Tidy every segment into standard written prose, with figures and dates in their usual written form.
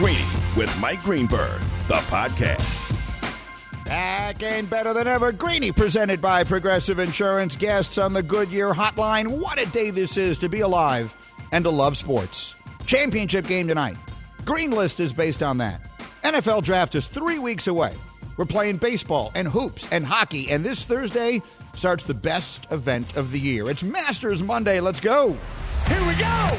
Greeny with Mike Greenberg, the podcast. Back and better than ever. Greeny presented by Progressive Insurance. Guests on the Goodyear Hotline. What a day this is to be alive and to love sports. Championship game tonight. Green List is based on that. NFL draft is 3 weeks away. We're playing baseball and hoops and hockey. And this Thursday starts the best event of the year. It's Masters Monday. Let's go. Here we go.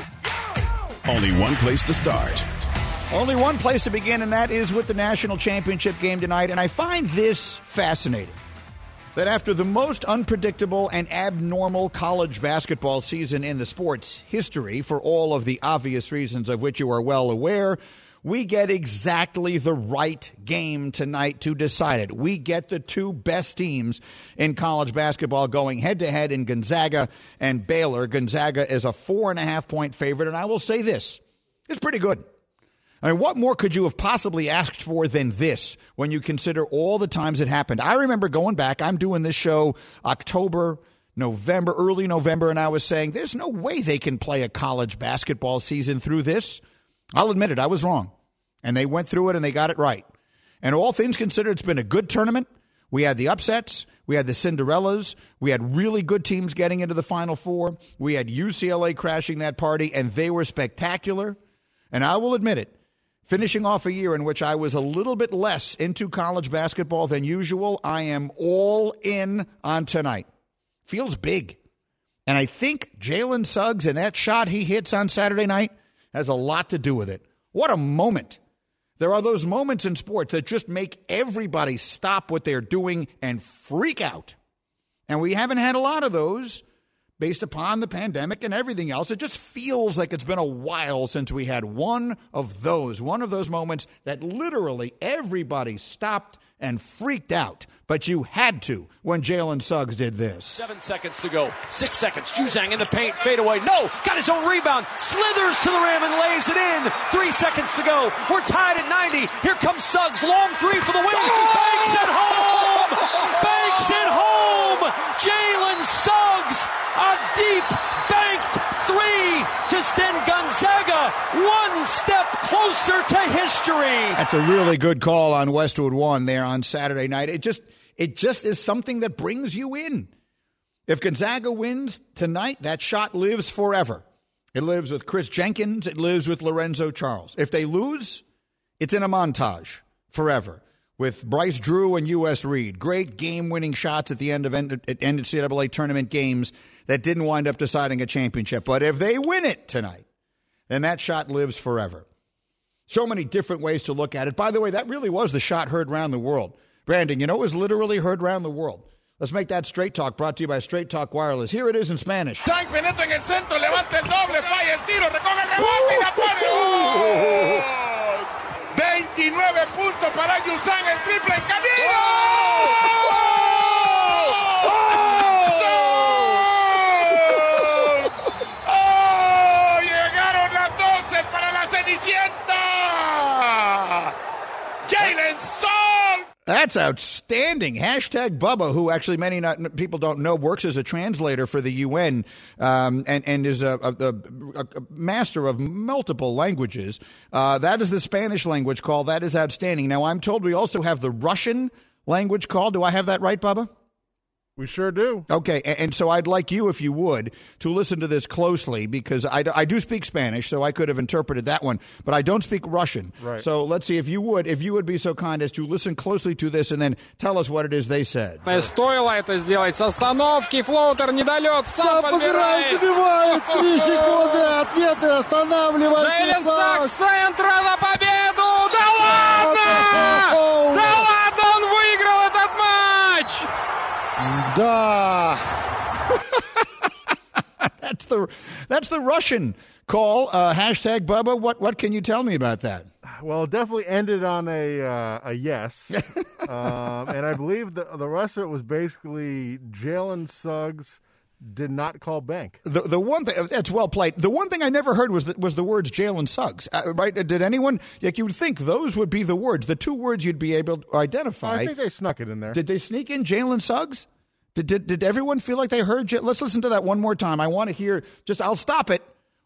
Only one place to start. Only one place to begin, and that is with the national championship game tonight. And I find this fascinating, that after the most unpredictable and abnormal college basketball season in the sport's history, for all of the obvious reasons of which you are well aware, we get exactly the right game tonight to decide it. We get the two best teams in college basketball going head-to-head in Gonzaga and Baylor. Gonzaga is a 4.5-point favorite, and I will say this, it's pretty good. I mean, what more could you have possibly asked for than this when you consider all the times it happened? I remember going back, I'm doing this show October, November, early November, and I was saying there's no way they can play a college basketball season through this. I'll admit it, I was wrong. And they went through it and they got it right. And all things considered, it's been a good tournament. We had the upsets. We had the Cinderellas. We had really good teams getting into the Final Four. We had UCLA crashing that party, and they were spectacular. And I will admit it, finishing off a year in which I was a little bit less into college basketball than usual, I am all in on tonight. Feels big. And I think Jalen Suggs and that shot he hits on Saturday night has a lot to do with it. What a moment. There are those moments in sports that just make everybody stop what they're doing and freak out. And we haven't had a lot of those based upon the pandemic and everything else. It just feels like it's been a while since we had one of those moments that literally everybody stopped and freaked out. But you had to when Jalen Suggs did this. 7 seconds to go. 6 seconds. Juzang in the paint. Fade away. No. Got his own rebound. Slithers to the rim and lays it in. 3 seconds to go. We're tied at 90. Here comes Suggs. Long three for the win. Banks it home. Banks it home. Jalen Suggs. A deep banked three to send Gonzaga one step closer to history. That's a really good call on Westwood One there on Saturday night. It just is something that brings you in. If Gonzaga wins tonight, that shot lives forever. It lives with Chris Jenkins. It lives with Lorenzo Charles. If they lose, it's in a montage forever with Bryce Drew and U.S. Reed. Great game-winning shots at the end of NCAA tournament games that didn't wind up deciding a championship. But if they win it tonight, then that shot lives forever. So many different ways to look at it. By the way, that really was the shot heard around the world. Brandon, you know it was literally heard around the world. Let's make that Straight Talk, brought to you by Straight Talk Wireless. Here it is in Spanish. Penetra en el centro, levanta el doble, falla el tiro, recoge el rebote y la pone. 29 puntos para Juzang, el triple en camino. Llegaron las 12 para la Cenicienta. Jalen Suggs. That's outstanding. Hashtag Bubba, who actually people don't know, works as a translator for the UN and is a master of multiple languages. That is the Spanish language call. That is outstanding. Now, I'm told we also have the Russian language call. Do I have that right, Bubba? We sure do. Okay, and so I'd like you, if you would, to listen to this closely, because I do speak Spanish, so I could have interpreted that one, but I don't speak Russian. Right. So let's see if you would be so kind as to listen closely to this and then tell us what it is they said. Стоило это сделать. С остановки, флоутер, недолет, сам подбирает. Забивает 3 секунды, ответы останавливается. Джейлен Сагс с центра на победу. Да ладно! Да ладно, он выиграл этот матч! Да. That's the Russian call. Hashtag Bubba. What can you tell me about that? Well, it definitely ended on a yes. And I believe the rest of it was basically Jalen Suggs did not call bank. The one thing that's well played. The one thing I never heard was the words Jalen Suggs. Right? Did anyone? Like, you would think those would be the words, the two words you'd be able to identify. I think they snuck it in there. Did they sneak in Jalen Suggs? Did everyone feel like they heard? Let's listen to that one more time. I want to hear. I'll stop it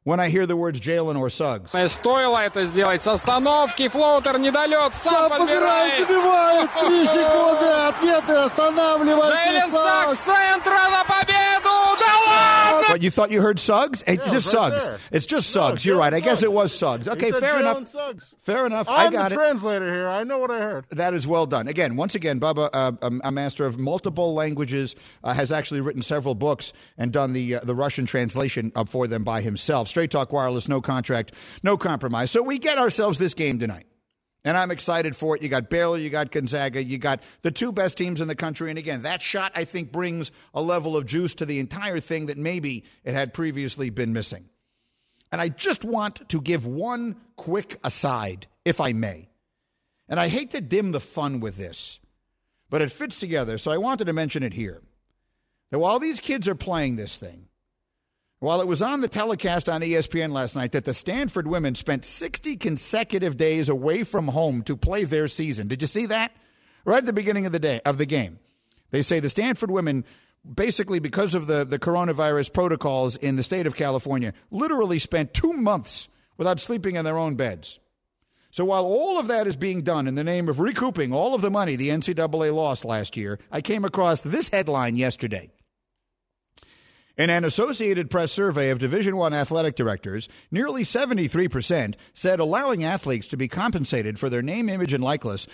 when I hear the words Jalen or Suggs. Стоило это сделать с остановки. Флоутер недолет. Сам подбирает. Забивает. 3 секунды. Ответы останавливает. Джейлен Сагс с центра на победу. Да ладно! But you thought you heard Suggs? It's Yeah, just right Suggs. there. It's just Suggs. You're right. I guess it was Suggs. Okay, fair enough. Suggs. Fair enough. I I'm got the it. translator here. I know what I heard. That is well done. Once again, Bubba, a master of multiple languages, has actually written several books and done the Russian translation up for them by himself. Straight Talk Wireless, no contract, no compromise. So we get ourselves this game tonight, and I'm excited for it. You got Baylor, you got Gonzaga, you got the two best teams in the country. And again, that shot, I think, brings a level of juice to the entire thing that maybe it had previously been missing. And I just want to give one quick aside, if I may. And I hate to dim the fun with this, but it fits together, so I wanted to mention it here. That while these kids are playing this thing, while it was on the telecast on ESPN last night that the Stanford women spent 60 consecutive days away from home to play their season. Did you see that? Right at the beginning of the game. They say the Stanford women, basically because of the coronavirus protocols in the state of California, literally spent 2 months without sleeping in their own beds. So while all of that is being done in the name of recouping all of the money the NCAA lost last year, I came across this headline yesterday. In an Associated Press survey of Division I athletic directors, nearly 73% said allowing athletes to be compensated for their name, image, and likeness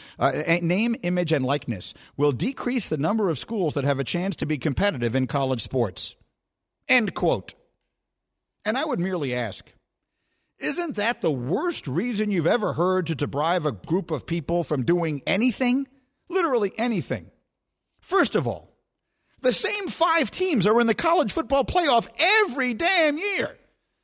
will decrease the number of schools that have a chance to be competitive in college sports. End quote. And I would merely ask, isn't that the worst reason you've ever heard to deprive a group of people from doing anything? Literally anything. First of all, the same 5 teams are in the college football playoff every damn year.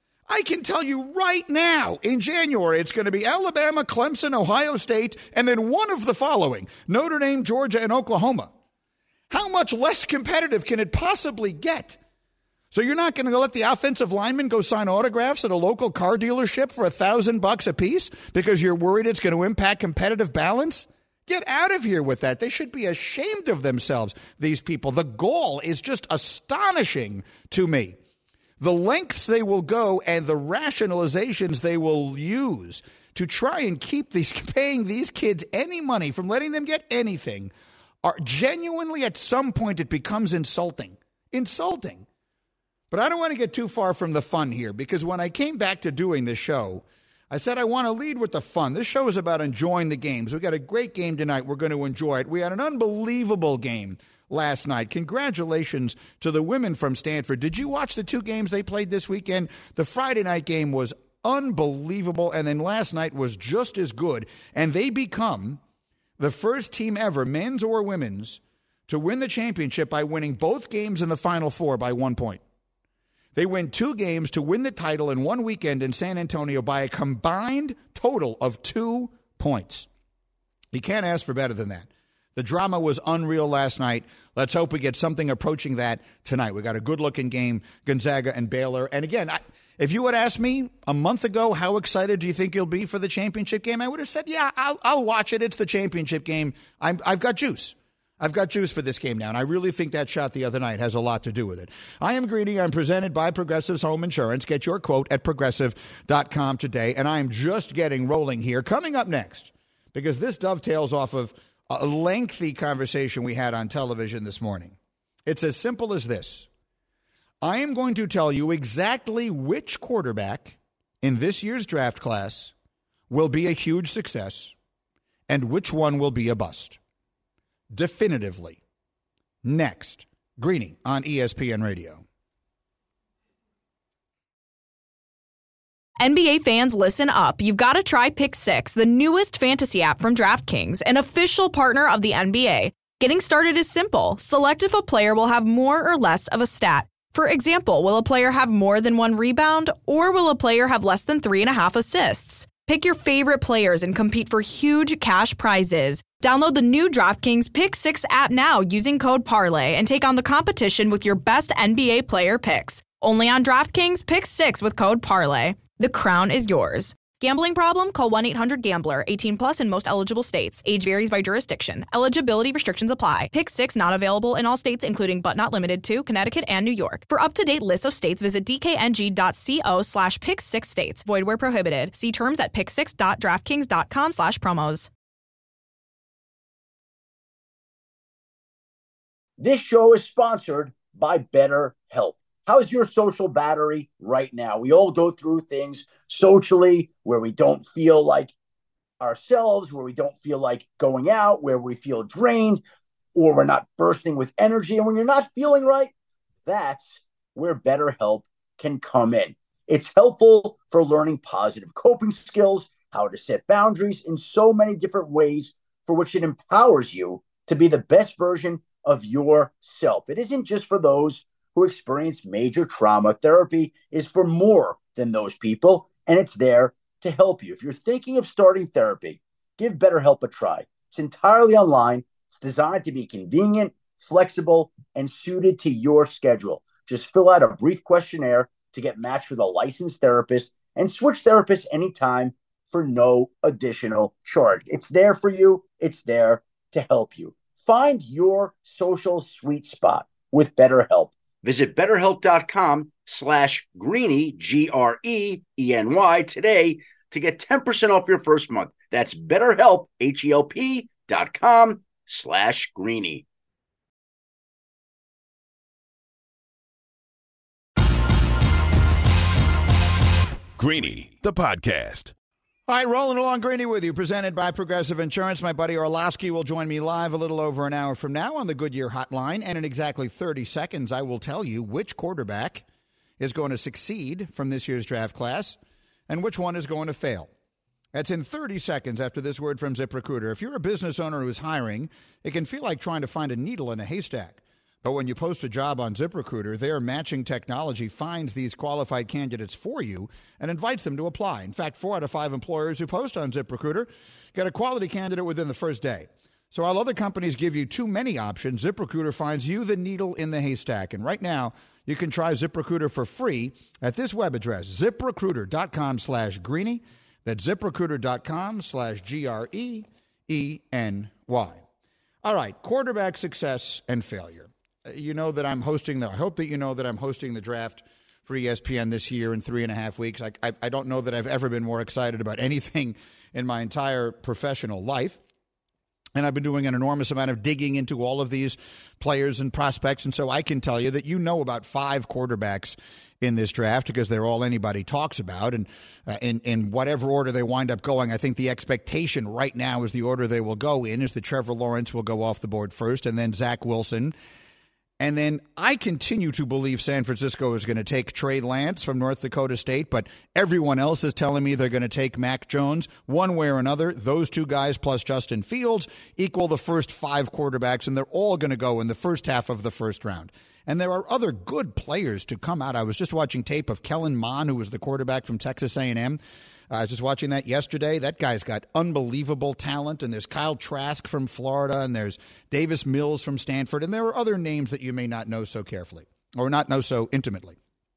I can tell you right now, in January, it's going to be Alabama, Clemson, Ohio State, and then one of the following, Notre Dame, Georgia, and Oklahoma. How much less competitive can it possibly get? So you're not going to let the offensive linemen go sign autographs at a local car dealership for $1,000 a piece because you're worried it's going to impact competitive balance? Get out of here with that. They should be ashamed of themselves, these people. The gall is just astonishing to me. The lengths they will go and the rationalizations they will use to try and keep paying these kids any money from letting them get anything are genuinely, at some point, it becomes insulting. Insulting. But I don't want to get too far from the fun here, because when I came back to doing this show, I said I want to lead with the fun. This show is about enjoying the games. We got a great game tonight. We're going to enjoy it. We had an unbelievable game last night. Congratulations to the women from Stanford. Did you watch the 2 games they played this weekend? The Friday night game was unbelievable, and then last night was just as good. And they become the first team ever, men's or women's, to win the championship by winning both games in the Final Four by 1 point. They win 2 games to win the title in one weekend in San Antonio by a combined total of 2 points. You can't ask for better than that. The drama was unreal last night. Let's hope we get something approaching that tonight. We got a good-looking game, Gonzaga and Baylor. And again, if you had asked me a month ago, how excited do you think you'll be for the championship game, I would have said, yeah, I'll watch it. It's the championship game. I've got juice. I've got juice for this game now, and I really think that shot the other night has a lot to do with it. I am Greeny. I'm presented by Progressive's Home Insurance. Get your quote at Progressive.com today, and I'm just getting rolling here. Coming up next, because this dovetails off of a lengthy conversation we had on television this morning. It's as simple as this. I am going to tell you exactly which quarterback in this year's draft class will be a huge success and which one will be a bust. Definitively. Next, Greeny on ESPN Radio. NBA fans, listen up. You've got to try Pick 6, the newest fantasy app from DraftKings, an official partner of the NBA. Getting started is simple. Select if a player will have more or less of a stat. For example, will a player have more than 1 rebound, or will a player have less than 3.5 assists? Pick your favorite players and compete for huge cash prizes. Download the new DraftKings Pick 6 app now using code PARLAY and take on the competition with your best NBA player picks. Only on DraftKings Pick 6 with code PARLAY. The crown is yours. Gambling problem? Call 1-800-GAMBLER. 18 plus in most eligible states. Age varies by jurisdiction. Eligibility restrictions apply. Pick 6 not available in all states, including but not limited to Connecticut and New York. For up-to-date lists of states, visit dkng.co/pick6states. Void where prohibited. See terms at pick6.draftkings.com/promos. This show is sponsored by BetterHelp. How's your social battery right now? We all go through things socially where we don't feel like ourselves, where we don't feel like going out, where we feel drained, or we're not bursting with energy. And when you're not feeling right, that's where BetterHelp can come in. It's helpful for learning positive coping skills, how to set boundaries in so many different ways, for which it empowers you to be the best version of yourself. It isn't just for those who experience major trauma. Therapy is for more than those people, and it's there to help you. If you're thinking of starting therapy, give BetterHelp a try. It's entirely online. It's designed to be convenient, flexible, and suited to your schedule. Just fill out a brief questionnaire to get matched with a licensed therapist and switch therapists anytime for no additional charge. It's there for you. It's there to help you. Find your social sweet spot with BetterHelp. Visit BetterHelp.com/Greeny, GREENY today to get 10% off your first month. That's BetterHelp, HELP.com/Greeny. Greeny, the podcast. All right, rolling along Greeny with you, presented by Progressive Insurance. My buddy Orlowski will join me live a little over an hour from now on the Goodyear Hotline, and in exactly 30 seconds, I will tell you which quarterback is going to succeed from this year's draft class and which one is going to fail. That's in 30 seconds after this word from ZipRecruiter. If you're a business owner who is hiring, it can feel like trying to find a needle in a haystack. But when you post a job on ZipRecruiter, their matching technology finds these qualified candidates for you and invites them to apply. In fact, 4 out of 5 employers who post on ZipRecruiter get a quality candidate within the first day. So while other companies give you too many options, ZipRecruiter finds you the needle in the haystack. And right now, you can try ZipRecruiter for free at this web address, ZipRecruiter.com/Greeny. That's ZipRecruiter.com/GREENY. All right, quarterback success and failure. You know that I'm hosting I hope that you know that I'm hosting the draft for ESPN this year in 3.5 weeks. I don't know that I've ever been more excited about anything in my entire professional life. And I've been doing an enormous amount of digging into all of these players and prospects. And so I can tell you that you know about 5 quarterbacks in this draft because they're all anybody talks about. And in whatever order they wind up going, I think the expectation right now is the order they will go in is that Trevor Lawrence will go off the board first and then Zach Wilson. And then I continue to believe San Francisco is going to take Trey Lance from North Dakota State, but everyone else is telling me they're going to take Mac Jones. One way or another, those 2 guys plus Justin Fields equal the first 5 quarterbacks, and they're all going to go in the first half of the first round. And there are other good players to come out. I was just watching tape of Kellen Mond, who was the quarterback from Texas A&M. I was just watching that yesterday. That guy's got unbelievable talent. And there's Kyle Trask from Florida, and there's Davis Mills from Stanford. And there are other names that you may not know so carefully or not know so intimately.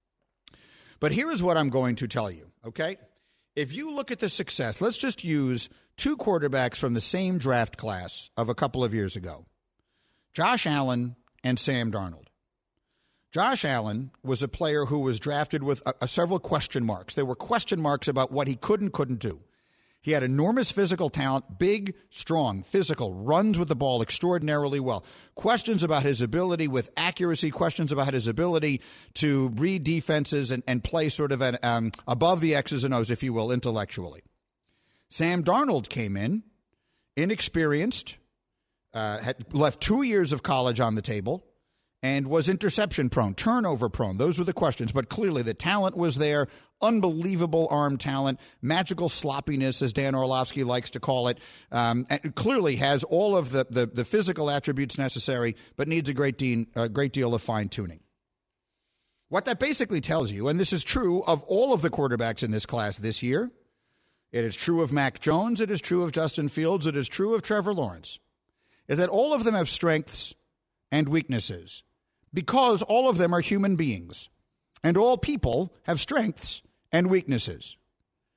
But here is what I'm going to tell you, okay? If you look at the success, let's just use 2 quarterbacks from the same draft class of a couple of years ago, Josh Allen and Sam Darnold. Josh Allen was a player who was drafted with several question marks. There were question marks about what he could and couldn't do. He had enormous physical talent, big, strong, physical, runs with the ball extraordinarily well. Questions about his ability with accuracy, questions about his ability to read defenses and play sort of above the X's and O's, if you will, intellectually. Sam Darnold came in, inexperienced, had left 2 years of college on the table, and was interception-prone, turnover-prone. Those were the questions. But clearly the talent was there, unbelievable arm talent, magical sloppiness, as Dan Orlovsky likes to call it. And clearly has all of the physical attributes necessary, but needs a great deal of fine-tuning. What that basically tells you, and this is true of all of the quarterbacks in this class this year, it is true of Mac Jones, it is true of Justin Fields, it is true of Trevor Lawrence, is that all of them have strengths and weaknesses, because all of them are human beings, and all people have strengths and weaknesses.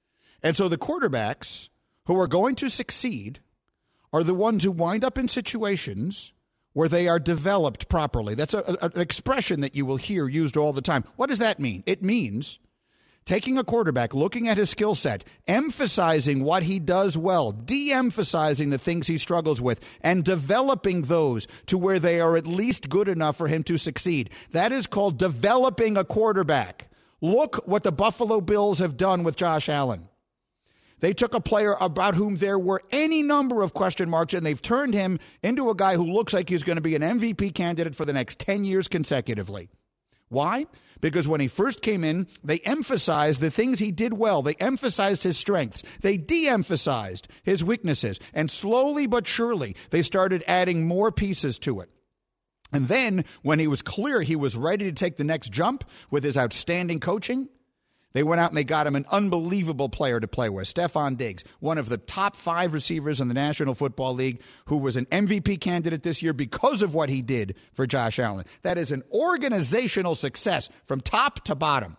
And so the quarterbacks who are going to succeed are the ones who wind up in situations where they are developed properly. That's an expression that you will hear used all the time. What does that mean? It means taking a quarterback, looking at his skill set, emphasizing what he does well, de-emphasizing the things he struggles with, and developing those to where they are at least good enough for him to succeed. That is called developing a quarterback. Look what the Buffalo Bills have done with Josh Allen. They took a player about whom there were any number of question marks, and they've turned him into a guy who looks like he's going to be an MVP candidate for the next 10 years consecutively. Why? Because when he first came in, they emphasized the things he did well. They emphasized his strengths. They de-emphasized his weaknesses. And slowly but surely, they started adding more pieces to it. And then, when he was clear he was ready to take the next jump with his outstanding coaching, they went out and they got him an unbelievable player to play with, Stephon Diggs, one of the top 5 receivers in the National Football League, who was an MVP candidate this year because of what he did for Josh Allen. That is an organizational success from top to bottom.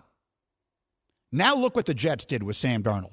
Now look what the Jets did with Sam Darnold.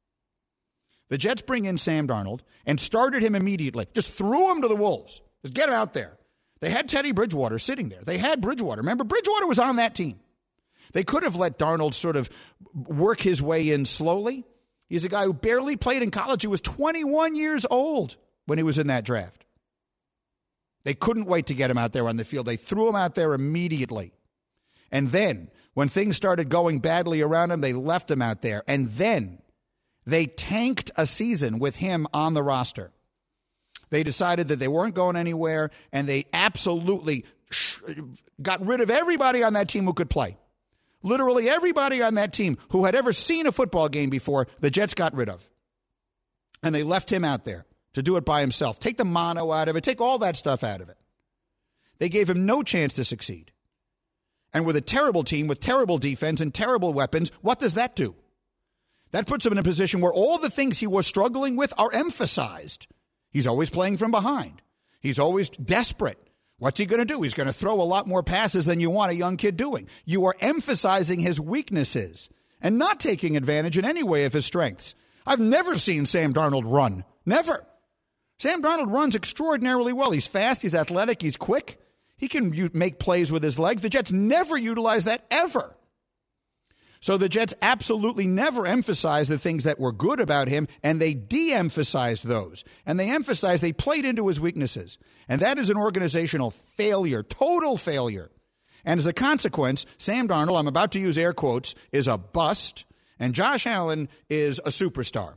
The Jets bring in Sam Darnold and started him immediately. Just threw him to the wolves. Just get him out there. They had Teddy Bridgewater sitting there. They had Bridgewater. Remember, Bridgewater was on that team. They could have let Darnold sort of work his way in slowly. He's a guy who barely played in college. He was 21 years old when he was in that draft. They couldn't wait to get him out there on the field. They threw him out there immediately. And then, when things started going badly around him, they left him out there. And then they tanked a season with him on the roster. They decided that they weren't going anywhere, and they absolutely got rid of everybody on that team who could play. Literally everybody on that team who had ever seen a football game before, the Jets got rid of. And they left him out there to do it by himself. Take the mono out of it. Take all that stuff out of it. They gave him no chance to succeed. And with a terrible team, with terrible defense and terrible weapons, what does that do? That puts him in a position where all the things he was struggling with are emphasized. He's always playing from behind. He's always desperate. What's he going to do? He's going to throw a lot more passes than you want a young kid doing. You are emphasizing his weaknesses and not taking advantage in any way of his strengths. I've never seen Sam Darnold run. Never. Sam Darnold runs extraordinarily well. He's fast. He's athletic. He's quick. He can make plays with his legs. The Jets never utilize that ever. So the Jets absolutely never emphasized the things that were good about him, and they de-emphasized those. And they played into his weaknesses. And that is an organizational failure, total failure. And as a consequence, Sam Darnold, I'm about to use air quotes, is a bust, and Josh Allen is a superstar.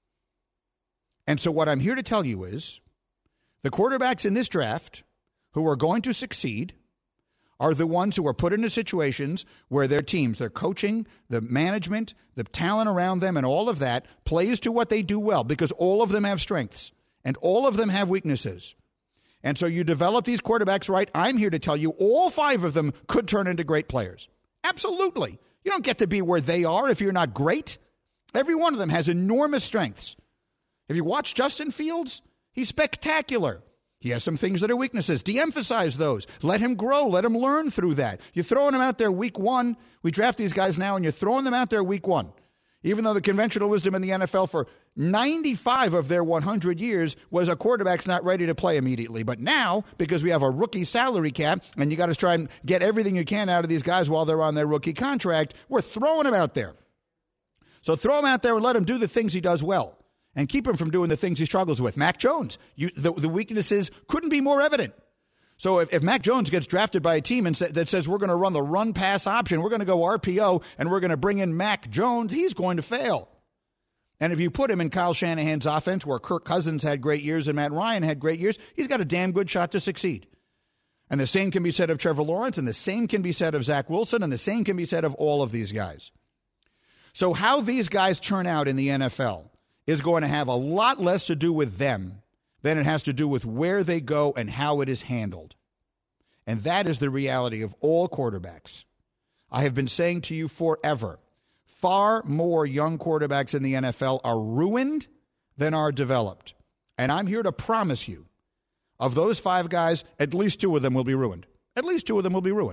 And so what I'm here to tell you is the quarterbacks in this draft who are going to succeed are the ones who are put into situations where their teams, their coaching, the management, the talent around them, and all of that plays to what they do well, because all of them have strengths and all of them have weaknesses. And so you develop these quarterbacks right. I'm here to tell you all 5 of them could turn into great players. Absolutely. You don't get to be where they are if you're not great. Every one of them has enormous strengths. If you watch Justin Fields, he's spectacular. He has some things that are weaknesses. De-emphasize those. Let him grow. Let him learn through that. You're throwing him out there week 1. We draft these guys now, and you're throwing them out there week 1. Even though the conventional wisdom in the NFL for 95 of their 100 years was a quarterback's not ready to play immediately. But now, because we have a rookie salary cap, and you got to try and get everything you can out of these guys while they're on their rookie contract, we're throwing them out there. So throw him out there and let him do the things he does well. And keep him from doing the things he struggles with. Mac Jones, the weaknesses couldn't be more evident. So if Mac Jones gets drafted by a team that says we're going to run the run-pass option, we're going to go RPO, and we're going to bring in Mac Jones, he's going to fail. And if you put him in Kyle Shanahan's offense, where Kirk Cousins had great years and Matt Ryan had great years, he's got a damn good shot to succeed. And the same can be said of Trevor Lawrence, and the same can be said of Zach Wilson, and the same can be said of all of these guys. So how these guys turn out in the NFL is going to have a lot less to do with them than it has to do with where they go and how it is handled. And that is the reality of all quarterbacks. I have been saying to you forever, far more young quarterbacks in the NFL are ruined than are developed. And I'm here to promise you, of those 5 guys, at least 2 of them will be ruined. At least 2 of them will be ruined.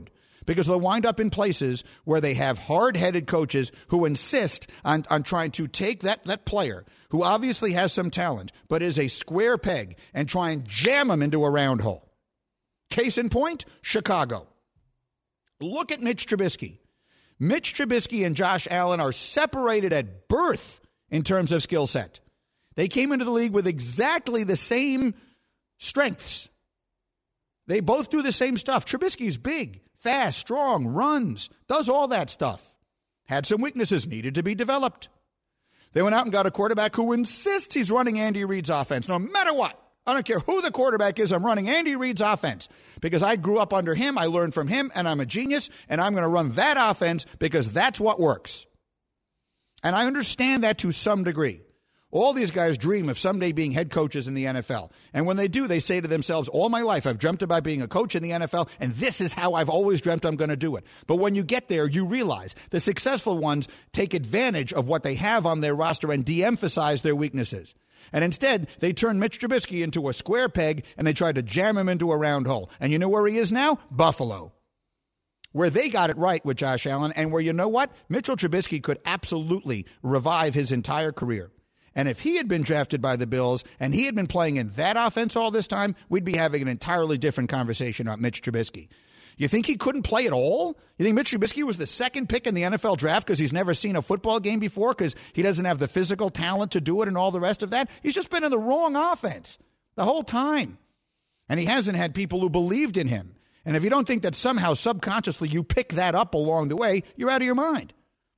because they'll wind up in places where they have hard-headed coaches who insist on trying to take that player who obviously has some talent but is a square peg and try and jam him into a round hole. Case in point, Chicago. Look at Mitch Trubisky. Mitch Trubisky and Josh Allen are separated at birth in terms of skill set. They came into the league with exactly the same strengths. They both do the same stuff. Trubisky's big, fast, strong, runs, does all that stuff. Had some weaknesses, needed to be developed. They went out and got a quarterback who insists he's running Andy Reid's offense no matter what. I don't care who the quarterback is, I'm running Andy Reid's offense because I grew up under him, I learned from him, and I'm a genius, and I'm going to run that offense because that's what works. And I understand that to some degree. All these guys dream of someday being head coaches in the NFL. And when they do, they say to themselves, all my life I've dreamt about being a coach in the NFL, and this is how I've always dreamt I'm going to do it. But when you get there, you realize the successful ones take advantage of what they have on their roster and de-emphasize their weaknesses. And instead, they turn Mitch Trubisky into a square peg, and they try to jam him into a round hole. And you know where he is now? Buffalo. Where they got it right with Josh Allen, and where, you know what? Mitchell Trubisky could absolutely revive his entire career. And if he had been drafted by the Bills and he had been playing in that offense all this time, we'd be having an entirely different conversation about Mitch Trubisky. You think he couldn't play at all? You think Mitch Trubisky was the second pick in the NFL draft because he's never seen a football game before, because he doesn't have the physical talent to do it and all the rest of that? He's just been in the wrong offense the whole time. And he hasn't had people who believed in him. And if you don't think that somehow subconsciously you pick that up along the way, you're out of your mind.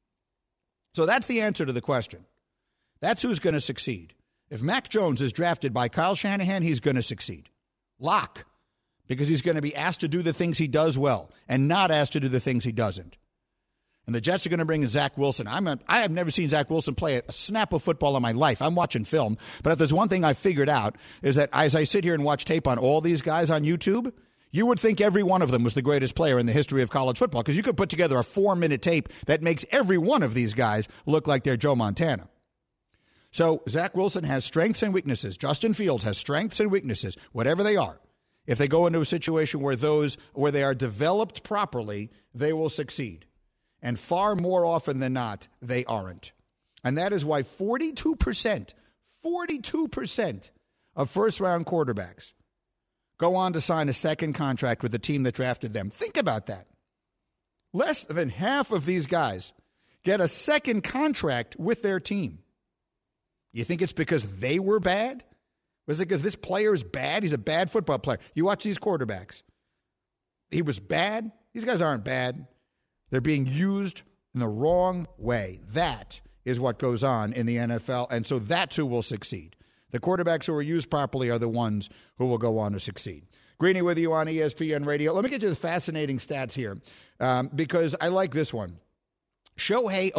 So that's the answer to the question. That's who's going to succeed. If Mac Jones is drafted by Kyle Shanahan, he's going to succeed. Lock. Because he's going to be asked to do the things he does well and not asked to do the things he doesn't. And the Jets are going to bring in Zach Wilson. I have never seen Zach Wilson play a snap of football in my life. I'm watching film. But if there's one thing I figured out is that as I sit here and watch tape on all these guys on YouTube, you would think every one of them was the greatest player in the history of college football, because you could put together a 4-minute tape that makes every one of these guys look like they're Joe Montana. So Zach Wilson has strengths and weaknesses. Justin Fields has strengths and weaknesses, whatever they are. If they go into a situation where they are developed properly, they will succeed. And far more often than not, they aren't. And that is why 42% of first-round quarterbacks go on to sign a second contract with the team that drafted them. Think about that. Less than half of these guys get a second contract with their team. You think it's because they were bad? Was it because this player is bad? He's a bad football player. You watch these quarterbacks. He was bad. These guys aren't bad. They're being used in the wrong way. That is what goes on in the NFL, and so that's who will succeed. The quarterbacks who are used properly are the ones who will go on to succeed. Greeny with you on ESPN Radio. Let me get to the fascinating stats here because I like this one. Shohei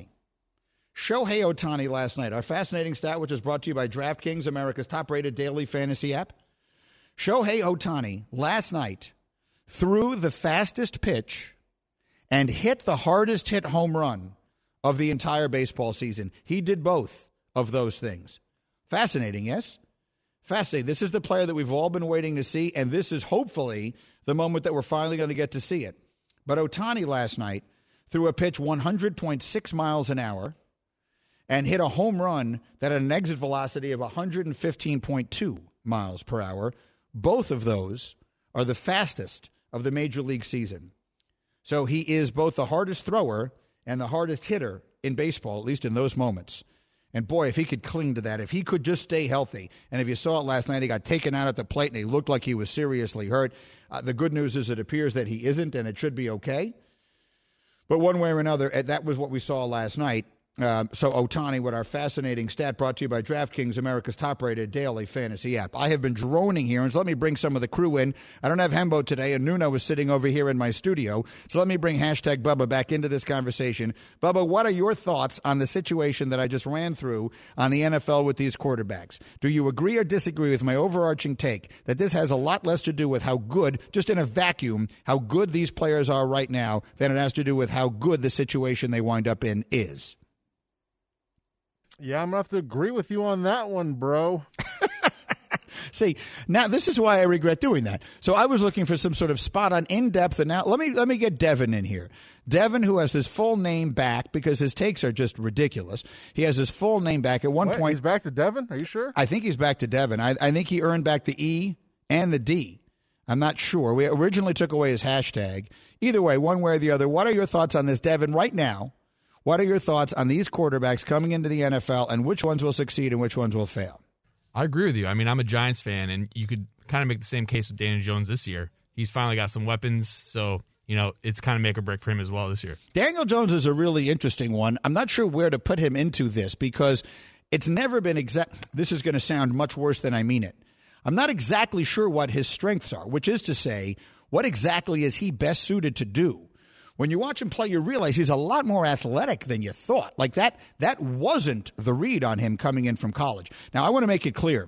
Ohtani last night. Our fascinating stat, which is brought to you by DraftKings, America's top-rated daily fantasy app. Shohei Ohtani last night threw the fastest pitch and hit the hardest hit home run of the entire baseball season. He did both of those things. Fascinating, yes? Fascinating. This is the player that we've all been waiting to see, and this is hopefully the moment that we're finally going to get to see it. But Ohtani last night threw a pitch 100.6 miles an hour and hit a home run that had an exit velocity of 115.2 miles per hour. Both of those are the fastest of the Major League season. So he is both the hardest thrower and the hardest hitter in baseball, at least in those moments. And boy, if he could cling to that, if he could just stay healthy. And if you saw it last night, he got taken out at the plate and he looked like he was seriously hurt. The good news is it appears that he isn't, and it should be okay. But one way or another, that was what we saw last night. So Ohtani with our fascinating stat brought to you by DraftKings, America's top-rated daily fantasy app. I have been droning here, and so let me bring some of the crew in. I don't have Hembo today, and Nuno is sitting over here in my studio. So let me bring hashtag Bubba back into this conversation. Bubba, what are your thoughts on the situation that I just ran through on the NFL with these quarterbacks? Do you agree or disagree with my overarching take that this has a lot less to do with how good, just in a vacuum, how good these players are right now than it has to do with how good the situation they wind up in is? Yeah, I'm going to have to agree with you on that one, bro. See, now this is why I regret doing that. So I was looking for some sort of spot on in-depth, and now let me get Devin in here. Devin, who has his full name back because his takes are just ridiculous. He has his full name back. At one point, he's back to Devin? Are you sure? I think he's back to Devin. I think he earned back the E and the D. I'm not sure. We originally took away his hashtag. Either way, one way or the other, what are your thoughts on this, Devin, right now? What are your thoughts on these quarterbacks coming into the NFL and which ones will succeed and which ones will fail? I agree with you. I mean, I'm a Giants fan, and you could kind of make the same case with Daniel Jones this year. He's finally got some weapons, so it's kind of make or break for him as well this year. Daniel Jones is a really interesting one. I'm not sure where to put him into this because it's never been exact. This is going to sound much worse than I mean it. I'm not exactly sure what his strengths are, which is to say, what exactly is he best suited to do? When you watch him play, you realize he's a lot more athletic than you thought. Like that wasn't the read on him coming in from college. Now, I want to make it clear.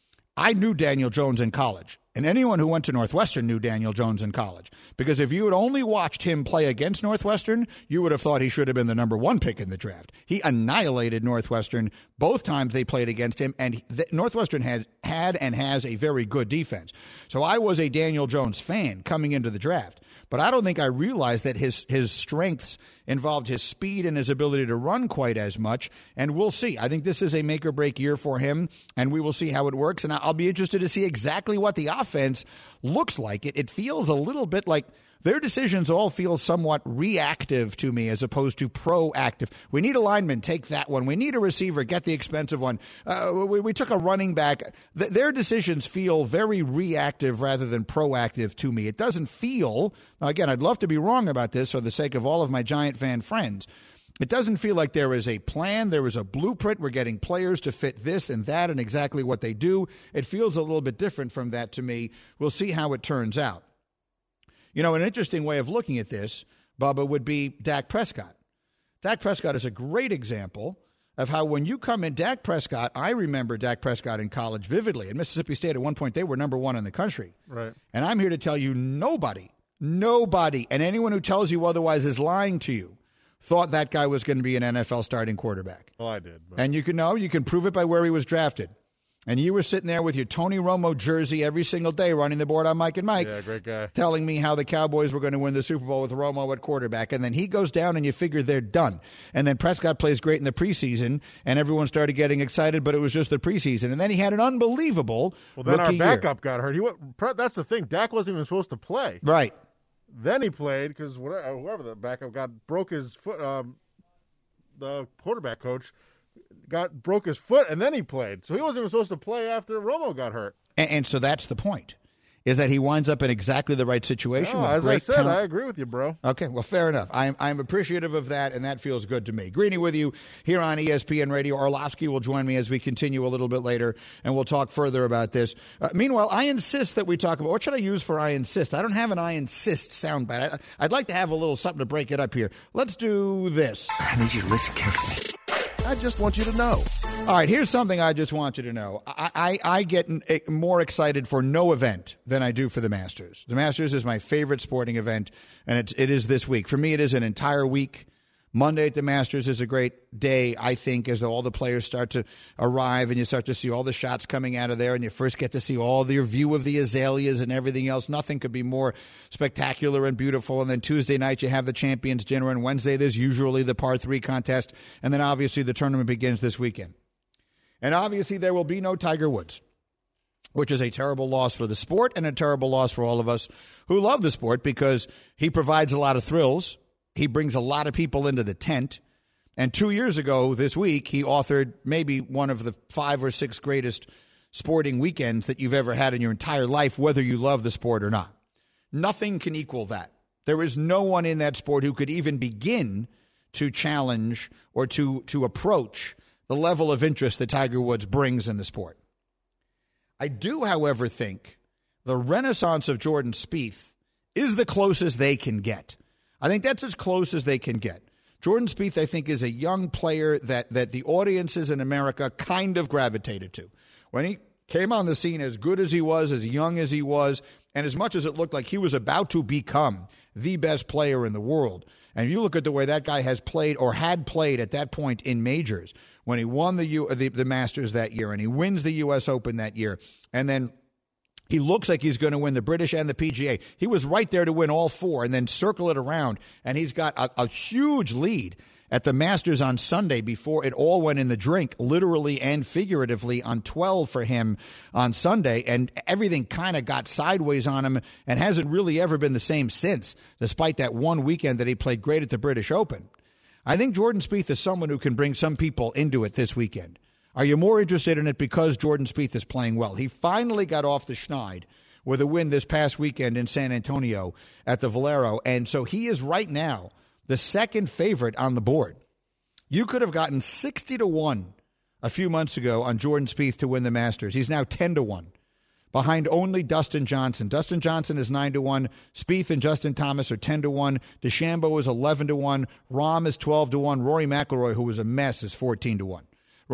I knew Daniel Jones in college, and anyone who went to Northwestern knew Daniel Jones in college. Because if you had only watched him play against Northwestern, you would have thought he should have been the number one pick in the draft. He annihilated Northwestern both times they played against him, and Northwestern had and has a very good defense. So I was a Daniel Jones fan coming into the draft. But I don't think I realized that his strengths involved his speed and his ability to run quite as much. And we'll see. I think this is a make-or-break year for him, and we will see how it works. And I'll be interested to see exactly what the offense looks like. It feels a little bit like their decisions all feel somewhat reactive to me as opposed to proactive. We need a lineman, take that one. We need a receiver, get the expensive one. We took a running back. Their decisions feel very reactive rather than proactive to me. It doesn't feel, again, I'd love to be wrong about this for the sake of all of my Giant fan friends. It doesn't feel like there is a plan, there is a blueprint. We're getting players to fit this and that and exactly what they do. It feels a little bit different from that to me. We'll see how it turns out. An interesting way of looking at this, Bubba, would be Dak Prescott. Dak Prescott is a great example of how when you come in, Dak Prescott, I remember Dak Prescott in college vividly. At Mississippi State, at one point, they were number one in the country. Right. And I'm here to tell you nobody, and anyone who tells you otherwise is lying to you, thought that guy was going to be an NFL starting quarterback. Well, I did. But. And you can prove it by where he was drafted. And you were sitting there with your Tony Romo jersey every single day running the board on Mike and Mike. Yeah, great guy. Telling me how the Cowboys were going to win the Super Bowl with Romo at quarterback. And then he goes down and you figure they're done. And then Prescott plays great in the preseason and everyone started getting excited, but it was just the preseason. And then he had an unbelievable then our backup year. got hurt. That's the thing. Dak wasn't even supposed to play. Right. Then he played because whoever the backup broke his foot. The quarterback coach broke his foot, and then he played. So he wasn't even supposed to play after Romo got hurt. And so that's the point, is that he winds up in exactly the right situation. No, as I said, talent. I agree with you, bro. Okay, well, fair enough. I'm appreciative of that, and that feels good to me. Greeny with you here on ESPN Radio. Orlovsky will join me as we continue a little bit later, and we'll talk further about this. Meanwhile, I insist that we talk about, what should I use for I insist? I don't have an I insist soundbite. I'd like to have a little something to break it up here. Let's do this. I need you to listen carefully. I just want you to know. All right, here's something I just want you to know. I get more excited for no event than I do for the Masters. The Masters is my favorite sporting event, and it is this week. For me, it is an entire week. Monday at the Masters is a great day, I think, as all the players start to arrive and you start to see all the shots coming out of there and you first get to see all your view of the azaleas and everything else. Nothing could be more spectacular and beautiful. And then Tuesday night you have the Champions Dinner, and Wednesday there's usually the par 3 contest, and then obviously the tournament begins this weekend. And obviously there will be no Tiger Woods, which is a terrible loss for the sport and a terrible loss for all of us who love the sport because he provides a lot of thrills. He brings a lot of people into the tent. And 2 years ago this week, he authored maybe one of the 5 or 6 greatest sporting weekends that you've ever had in your entire life, whether you love the sport or not. Nothing can equal that. There is no one in that sport who could even begin to challenge or to approach the level of interest that Tiger Woods brings in the sport. I do, however, think the renaissance of Jordan Spieth is the closest they can get. I think that's as close as they can get. Jordan Spieth, I think, is a young player that the audiences in America kind of gravitated to. When he came on the scene as good as he was, as young as he was, and as much as it looked like he was about to become the best player in the world. And you look at the way that guy has played or had played at that point in majors, when he won the Masters that year and he wins the U.S. Open that year, and then he looks like he's going to win the British and the PGA. He was right there to win all four and then circle it around, and he's got a huge lead at the Masters on Sunday before it all went in the drink, literally and figuratively, on 12 for him on Sunday, and everything kind of got sideways on him and hasn't really ever been the same since, despite that one weekend that he played great at the British Open. I think Jordan Spieth is someone who can bring some people into it this weekend. Are you more interested in it because Jordan Spieth is playing well? He finally got off the schneid with a win this past weekend in San Antonio at the Valero, and so he is right now the second favorite on the board. You could have gotten 60-1 a few months ago on Jordan Spieth to win the Masters. He's now 10-1, behind only Dustin Johnson. Dustin Johnson is 9-1. Spieth and Justin Thomas are 10-1. DeChambeau is 11-1. Rahm is 12-1. Rory McIlroy, who was a mess, is 14-1.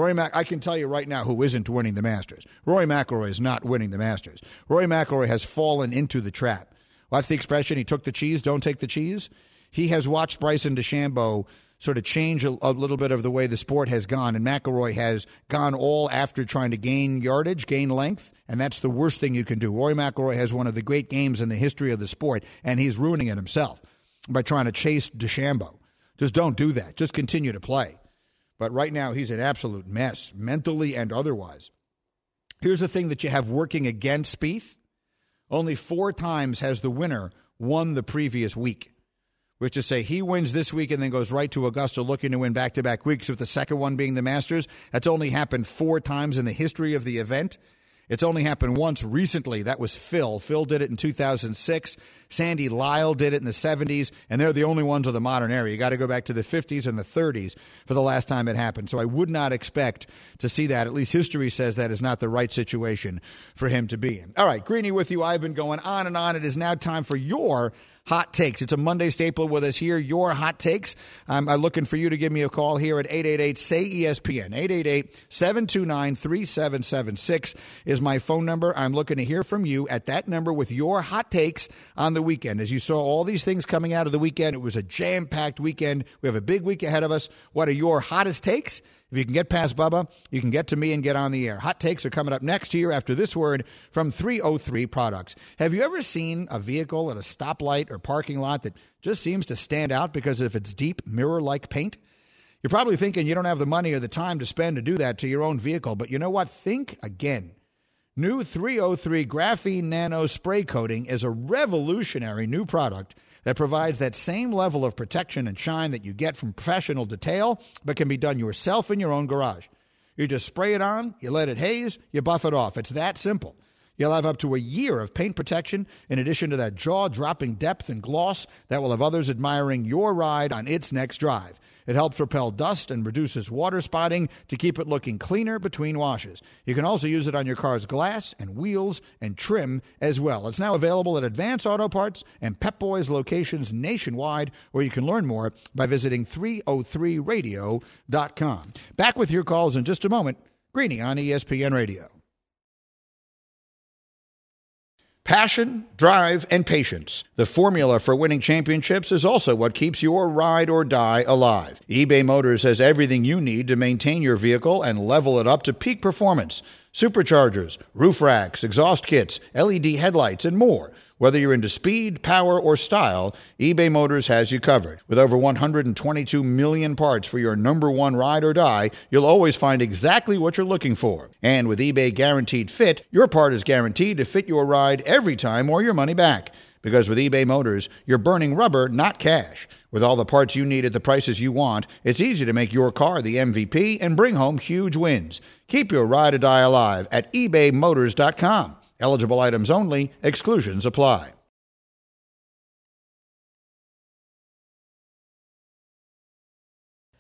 I can tell you right now who isn't winning the Masters. Rory McIlroy is not winning the Masters. Rory McIlroy has fallen into the trap. What's the expression? He took the cheese, don't take the cheese. He has watched Bryson DeChambeau sort of change a little bit of the way the sport has gone, and McIlroy has gone all after trying to gain yardage, gain length, and that's the worst thing you can do. Rory McIlroy has one of the great games in the history of the sport, and he's ruining it himself by trying to chase DeChambeau. Just don't do that. Just continue to play. But right now, he's an absolute mess, mentally and otherwise. Here's the thing that you have working against Spieth. Only 4 times has the winner won the previous week, which is say he wins this week and then goes right to Augusta looking to win back-to-back weeks, with the second one being the Masters. That's only happened 4 times in the history of the event. It's only happened once recently. That was Phil. Phil did it in 2006. Sandy Lyle did it in the 70s, and they're the only ones of the modern era. You got to go back to the 50s and the 30s for the last time it happened. So I would not expect to see that. At least history says that is not the right situation for him to be in. All right, Greeny with you. I've been going on and on. It is now time for your hot takes. It's a Monday staple with us here, your hot takes. I'm looking for you to give me a call here at 888-SAY-ESPN. 888-729-3776 is my phone number. I'm looking to hear from you at that number with your hot takes on the weekend. As you saw all these things coming out of the weekend, it was a jam-packed weekend. We have a big week ahead of us. What are your hottest takes? If you can get past Bubba, you can get to me and get on the air. Hot takes are coming up next here after this word from 303 Products. Have you ever seen a vehicle at a stoplight or parking lot that just seems to stand out because of its deep mirror-like paint? You're probably thinking you don't have the money or the time to spend to do that to your own vehicle, but you know what? Think again. New 303 Graphene Nano Spray Coating is a revolutionary new product that provides that same level of protection and shine that you get from professional detail, but can be done yourself in your own garage. You just spray it on, you let it haze, you buff it off. It's that simple. You'll have up to a year of paint protection in addition to that jaw-dropping depth and gloss that will have others admiring your ride on its next drive. It helps repel dust and reduces water spotting to keep it looking cleaner between washes. You can also use it on your car's glass and wheels and trim as well. It's now available at Advance Auto Parts and Pep Boys locations nationwide, where you can learn more by visiting 303radio.com. Back with your calls in just a moment. Greeny on ESPN Radio. Passion, drive, and patience. The formula for winning championships is also what keeps your ride or die alive. eBay Motors has everything you need to maintain your vehicle and level it up to peak performance. Superchargers, roof racks, exhaust kits, LED headlights, and more. Whether you're into speed, power, or style, eBay Motors has you covered. With over 122 million parts for your number one ride or die, you'll always find exactly what you're looking for. And with eBay Guaranteed Fit, your part is guaranteed to fit your ride every time or your money back. Because with eBay Motors, you're burning rubber, not cash. With all the parts you need at the prices you want, it's easy to make your car the MVP and bring home huge wins. Keep your ride or die alive at ebaymotors.com. Eligible items only. Exclusions apply.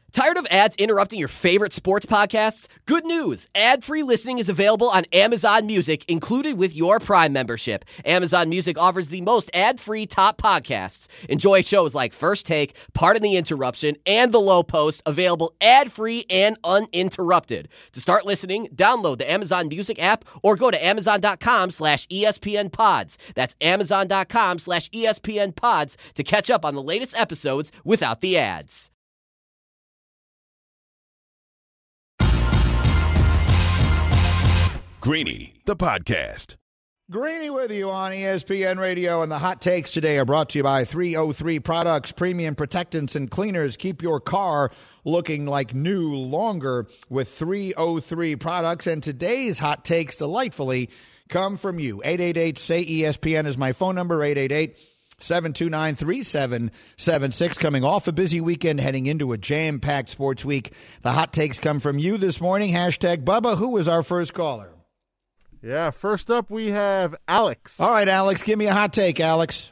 Tired of ads interrupting your favorite sports podcasts? Good news! Ad-free listening is available on Amazon Music, included with your Prime membership. Amazon Music offers the most ad-free top podcasts. Enjoy shows like First Take, Pardon the Interruption, and The Low Post, available ad-free and uninterrupted. To start listening, download the Amazon Music app or go to amazon.com/ESPN Pods. That's amazon.com/ESPN Pods to catch up on the latest episodes without the ads. Greeny, the podcast. Greeny with you on ESPN Radio, and the hot takes today are brought to you by 303 Products, premium protectants and cleaners. Keep your car looking like new longer with 303 Products. And today's hot takes delightfully come from you. 888-SAY-ESPN is my phone number, 888-729-3776. Coming off a busy weekend, heading into a jam-packed sports week. The hot takes come from you this morning. Hashtag Bubba. Who is our first caller? Yeah, first up we have Alex. All right, Alex, give me a hot take, Alex.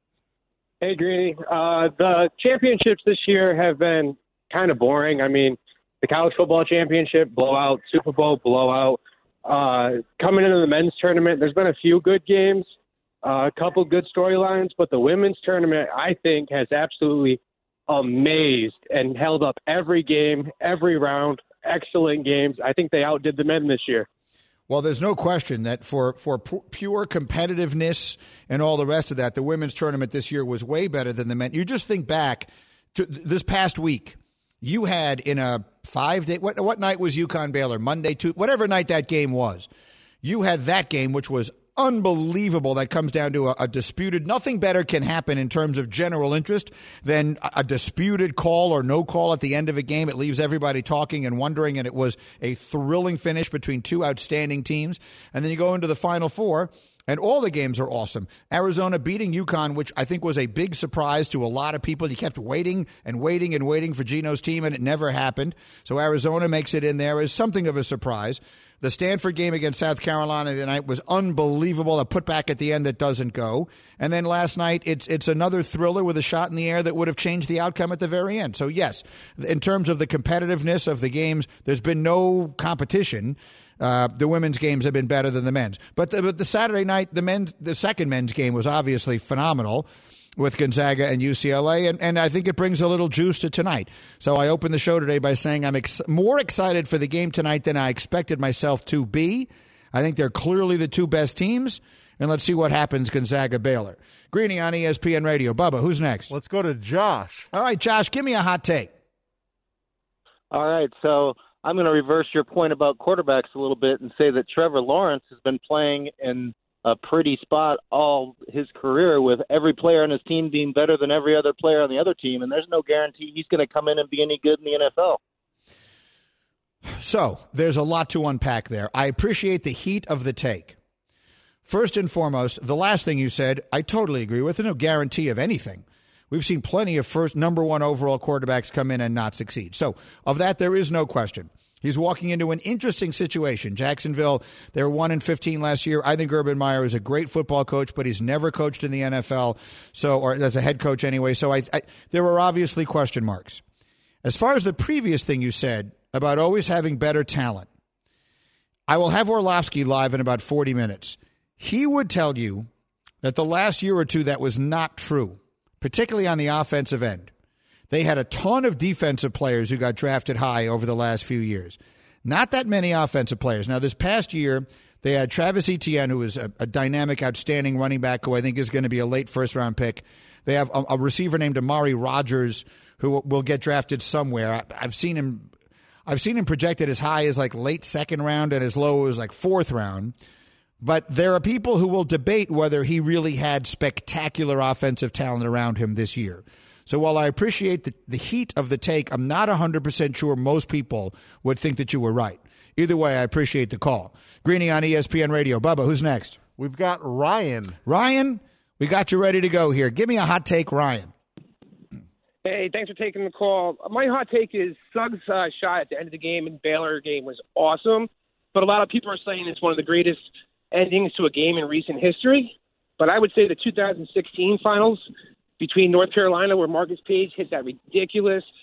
Hey, Greeny. The championships this year have been kind of boring. I mean, the college football championship, blowout, Super Bowl, blowout. Coming into the men's tournament, there's been a few good games, a couple good storylines, but the women's tournament, I think, has absolutely amazed and held up every game, every round, excellent games. I think they outdid the men this year. Well, there's no question that for pure competitiveness and all the rest of that, the women's tournament this year was way better than the men. You just think back to this past week. You had in a 5-day, what night was UConn Baylor? Monday, whatever night that game was. You had that game, which was unbelievable. That comes down to a disputed. Nothing better can happen in terms of general interest than a disputed call or no call at the end of a game. It leaves everybody talking and wondering, and it was a thrilling finish between two outstanding teams. And then you go into the Final Four, and all the games are awesome. Arizona beating UConn, which I think was a big surprise to a lot of people. You kept waiting and waiting and waiting for Gino's team, and it never happened. So Arizona makes it in there as something of a surprise. The Stanford game against South Carolina tonight was unbelievable. A putback at the end that doesn't go. And then last night, it's another thriller with a shot in the air that would have changed the outcome at the very end. So, yes, in terms of the competitiveness of the games, there's been no competition. The women's games have been better than the men's. But the Saturday night, the second men's game was obviously phenomenal with Gonzaga and UCLA, and I think it brings a little juice to tonight. So I opened the show today by saying I'm more excited for the game tonight than I expected myself to be. I think they're clearly the two best teams, and let's see what happens Gonzaga-Baylor. Greeny on ESPN Radio. Bubba, who's next? Let's go to Josh. All right, Josh, give me a hot take. All right, so I'm going to reverse your point about quarterbacks a little bit and say that Trevor Lawrence has been playing in a pretty spot all his career, with every player on his team being better than every other player on the other team, and there's no guarantee he's going to come in and be any good in the NFL. So there's a lot to unpack there. I appreciate the heat of the take. First and foremost, the last thing you said, I totally agree with. There's no guarantee of anything. We've seen plenty of number one overall quarterbacks come in and not succeed. So of that, there is no question. He's walking into an interesting situation. Jacksonville, they were 1-15 last year. I think Urban Meyer is a great football coach, but he's never coached in the NFL, or as a head coach anyway. So there were obviously question marks. As far as the previous thing you said about always having better talent, I will have Orlovsky live in about 40 minutes. He would tell you that the last year or two that was not true, particularly on the offensive end. They had a ton of defensive players who got drafted high over the last few years. Not that many offensive players. Now, this past year, they had Travis Etienne, who is a dynamic, outstanding running back who I think is going to be a late first-round pick. They have a receiver named Amari Rodgers who will get drafted somewhere. I've seen him projected as high as like late second round and as low as like fourth round. But there are people who will debate whether he really had spectacular offensive talent around him this year. So while I appreciate the heat of the take, I'm not 100% sure most people would think that you were right. Either way, I appreciate the call. Greeny on ESPN Radio. Bubba, who's next? We've got Ryan. Ryan, we got you ready to go here. Give me a hot take, Ryan. Hey, thanks for taking the call. My hot take is Suggs' shot at the end of the game in the Baylor game was awesome, but a lot of people are saying it's one of the greatest endings to a game in recent history. But I would say the 2016 finals between North Carolina, where Marcus Page hit that ridiculous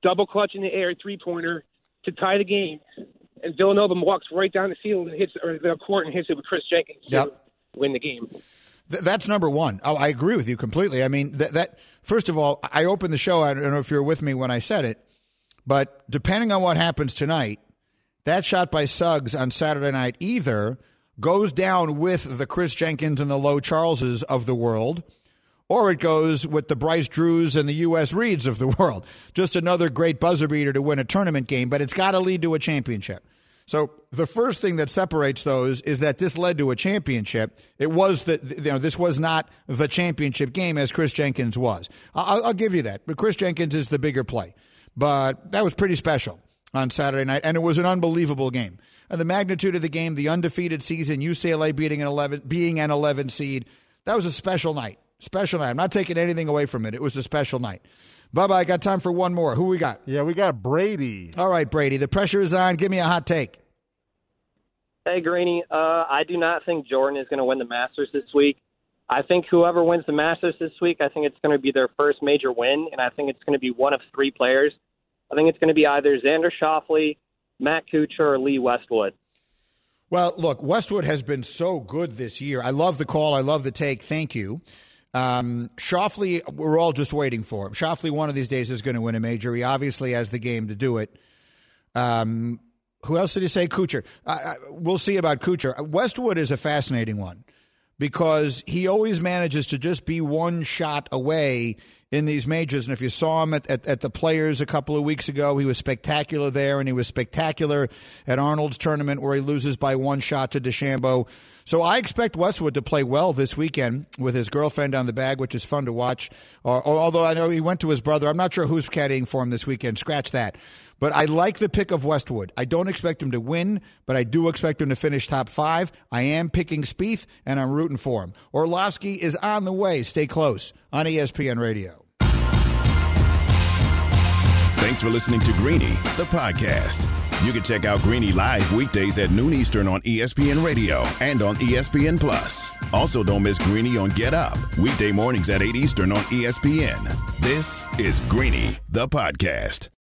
double clutch in the air 3-pointer to tie the game, and Villanova walks right down the field and hits the court and hits it with Chris Jenkins to win the game. That's number one. Oh, I agree with you completely. I mean, that first of all, I opened the show. I don't know if you were with me when I said it, but depending on what happens tonight, that shot by Suggs on Saturday night either goes down with the Chris Jenkins and the Low Charleses of the world, or it goes with the Bryce Drews and the U.S. Reeds of the world. Just another great buzzer beater to win a tournament game, but it's got to lead to a championship. So the first thing that separates those is that this led to a championship. It was this was not the championship game as Chris Jenkins was. I'll give you that. But Chris Jenkins is the bigger play. But that was pretty special on Saturday night, and it was an unbelievable game. And the magnitude of the game, the undefeated season, UCLA being an 11 seed, that was a special night. Special night. I'm not taking anything away from it. It was a special night. Bubba, I got time for one more. Who we got? Yeah, we got Brady. All right, Brady. The pressure is on. Give me a hot take. Hey, Greeny. I do not think Jordan is going to win the Masters this week. I think whoever wins the Masters this week, I think it's going to be their first major win, and I think it's going to be one of three players. I think it's going to be either Xander Schauffele, Matt Kuchar, or Lee Westwood. Well, look, Westwood has been so good this year. I love the call. I love the take. Thank you. Schauffele, we're all just waiting for him. Schauffele, one of these days, is going to win a major. He obviously has the game to do it. Who else did you say? Kuchar. We'll see about Kuchar. Westwood is a fascinating one because he always manages to just be one shot away in these majors. And if you saw him at the Players a couple of weeks ago, he was spectacular there, and he was spectacular at Arnold's tournament where he loses by one shot to DeChambeau. So I expect Westwood to play well this weekend with his girlfriend on the bag, which is fun to watch. Although I know he went to his brother. I'm not sure who's caddying for him this weekend. Scratch that. But I like the pick of Westwood. I don't expect him to win, but I do expect him to finish top 5. I am picking Spieth, and I'm rooting for him. Orlovsky is on the way. Stay close on ESPN Radio. Thanks for listening to Greeny, the podcast. You can check out Greeny live weekdays at noon Eastern on ESPN Radio and on ESPN Plus. Also, don't miss Greeny on Get Up, weekday mornings at 8 Eastern on ESPN. This is Greeny, the podcast.